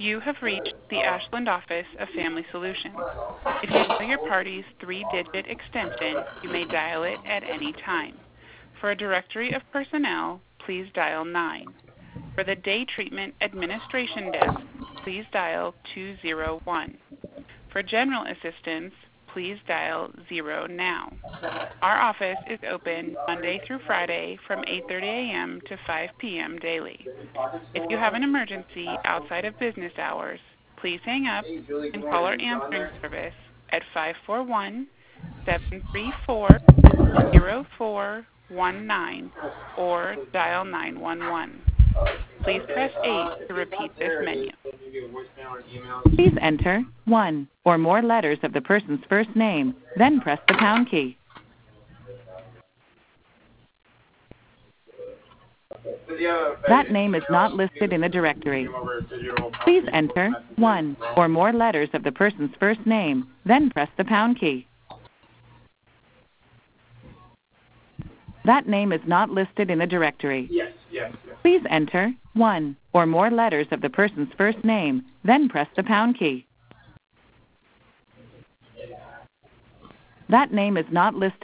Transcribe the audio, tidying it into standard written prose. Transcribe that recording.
You have reached the Ashland office of Family Solutions. If you know your party's 3-digit extension, you may dial it at any time. For a directory of personnel, please dial 9. For the Day Treatment Administration Desk, please dial 201. For general assistance, please dial 0 now. Our office is open Monday through Friday from 8:30 a.m. to 5 p.m. daily. If you have an emergency outside of business hours, please hang up and call our answering service at 541-734-0419 or dial 911. Please press 8 to repeat this menu. Please enter 1 or more letters of the person's first name, then press the pound key. That name is not listed in the directory. Please enter 1 or more letters of the person's first name, then press the pound key. That name is not listed in the directory. Please enter 1 or more letters of the person's first name, then press the pound key. That name is not listed